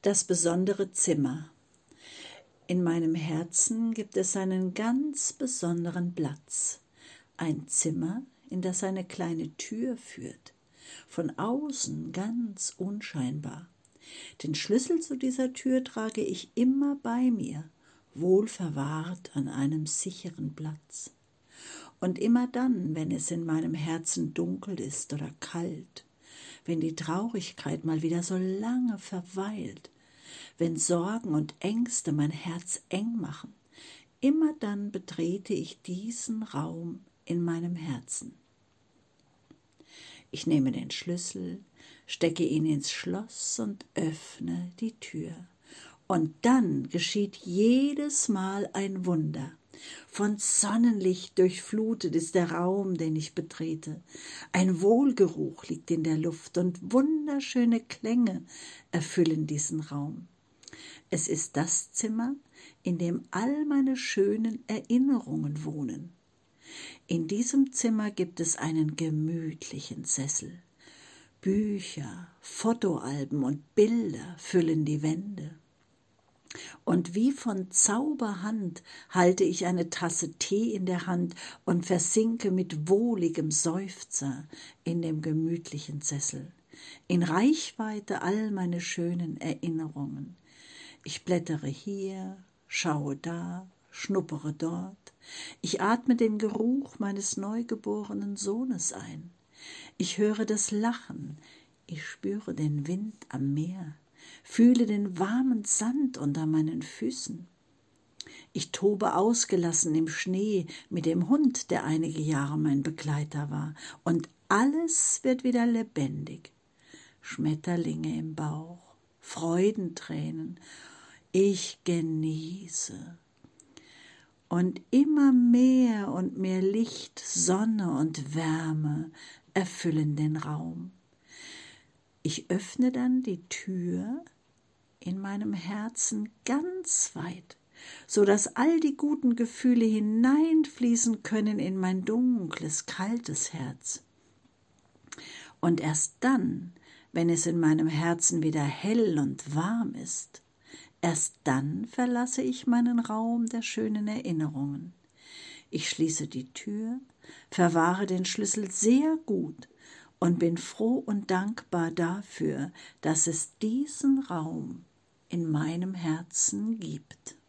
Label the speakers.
Speaker 1: Das besondere Zimmer. In meinem Herzen gibt es einen ganz besonderen Platz. Ein Zimmer, in das eine kleine Tür führt. Von außen ganz unscheinbar. Den Schlüssel zu dieser Tür trage ich immer bei mir, wohl verwahrt an einem sicheren Platz. Und immer dann, wenn es in meinem Herzen dunkel ist oder kalt, wenn die Traurigkeit mal wieder so lange verweilt, wenn Sorgen und Ängste mein Herz eng machen, immer dann betrete ich diesen Raum in meinem Herzen. Ich nehme den Schlüssel, stecke ihn ins Schloss und öffne die Tür. Und dann geschieht jedes Mal ein Wunder. Von Sonnenlicht durchflutet ist der Raum, den ich betrete. Ein Wohlgeruch liegt in der Luft und wunderschöne Klänge erfüllen diesen Raum. Es ist das Zimmer, in dem all meine schönen Erinnerungen wohnen. In diesem Zimmer gibt es einen gemütlichen Sessel. Bücher, Fotoalben und Bilder füllen die Wände. Und wie von Zauberhand halte ich eine Tasse Tee in der Hand und versinke mit wohligem Seufzer in dem gemütlichen Sessel. In Reichweite all meine schönen Erinnerungen. Ich blättere hier, schaue da, schnuppere dort. Ich atme den Geruch meines neugeborenen Sohnes ein. Ich höre das Lachen, ich spüre den Wind am Meer, fühle den warmen Sand unter meinen Füßen. Ich tobe ausgelassen im Schnee mit dem Hund, der einige Jahre mein Begleiter war, und alles wird wieder lebendig. Schmetterlinge im Bauch, Freudentränen, ich genieße. Und immer mehr und mehr Licht, Sonne und Wärme erfüllen den Raum. Ich öffne dann die Tür in meinem Herzen ganz weit, so dass all die guten Gefühle hineinfließen können in mein dunkles, kaltes Herz. Und erst dann, wenn es in meinem Herzen wieder hell und warm ist, erst dann verlasse ich meinen Raum der schönen Erinnerungen. Ich schließe die Tür, verwahre den Schlüssel sehr gut und bin froh und dankbar dafür, dass es diesen Raum in meinem Herzen gibt.